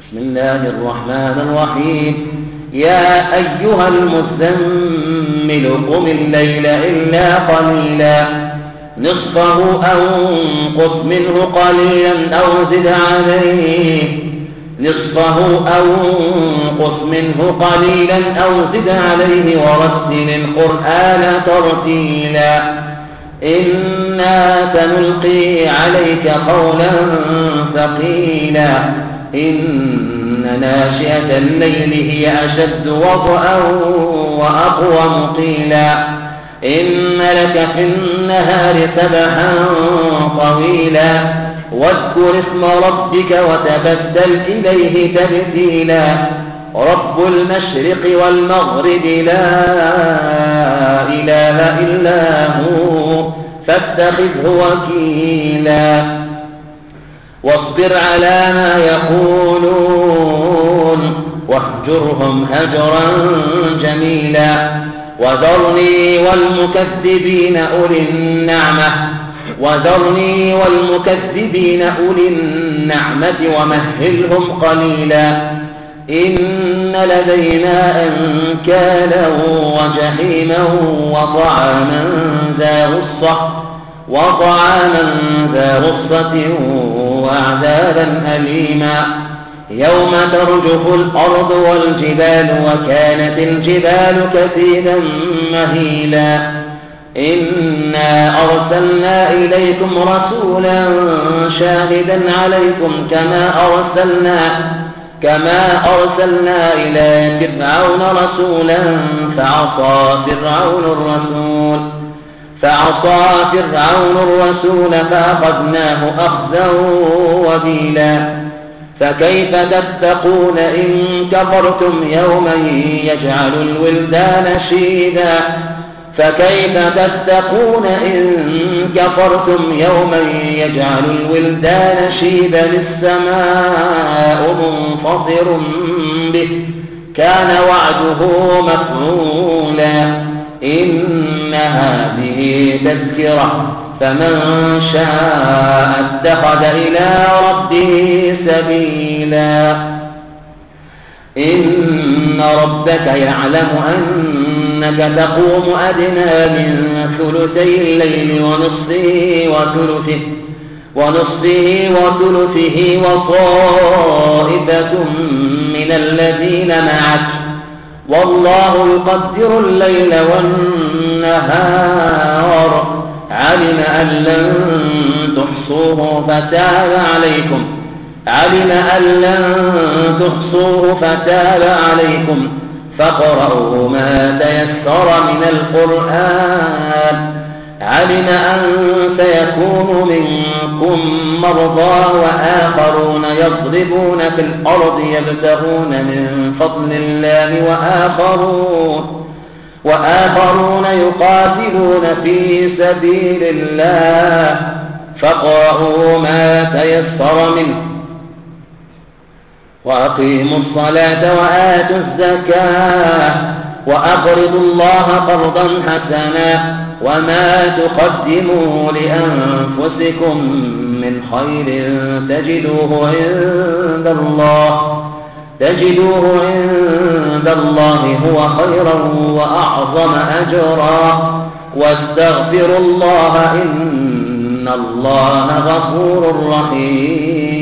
بسم الله الرحمن الرحيم يا أيها المزمل قم الليل إلا قليلا نصفه أو انقص منه قليلا أو زد عليه ورتل القرآن ترتيلا إنا سنلقي عليك قولا ثقيلا إن ناشئة الليل هي أشد وطئا وأقوم قيلا إن لك في النهار سبحا طويلا واذكر اسم ربك وتبتل إليه تبتيلا رب المشرق والمغرب لا إله إلا هو فاتخذه وكيلا واصبر على ما يقولون واهجرهم هجرا جميلا وذرني والمكذبين أولي النعمة ومهلهم قليلا إن لدينا أنكالا وجحيما وطعاما ذا غصة وعذابا أليما يوم ترجف الأرض والجبال وكانت الجبال كثيبا مهيلا إنا أرسلنا إليكم رسولا شاهدا عليكم كما أرسلنا إلى فرعون رسولا فعصى فرعون الرسول فأخذناه أخذا وبيلا فكيف تتقون إن كفرتم يوما يجعل الولدان شيبا السماء منفطر به كان وعده مفعولا إن هذه تذكرة فمن شاء اتخذ إلى ربه سبيلا إن ربك يعلم أنك تقوم أدنى من ثلثي الليل ونصفه وثلثه وطائفة من الذين معك والله يقدر الليل والنهار علم أن لن تحصوه فتاب عليكم فاقرؤوا ما تيسر من القرآن علم أن سيكون منكم مرضى وآخرون يضربون في الأرض يبتغون من فضل الله وآخرون يقاتلون في سبيل الله فاقرؤوا ما تيسر منه وأقيموا الصلاة وآتوا الزكاة وأقرضوا الله قرضا حسنا وما تقدموا لأنفسكم من خير تجدوه عند الله هو خيرا وأعظم أجرا واستغفروا الله إن الله غفور رحيم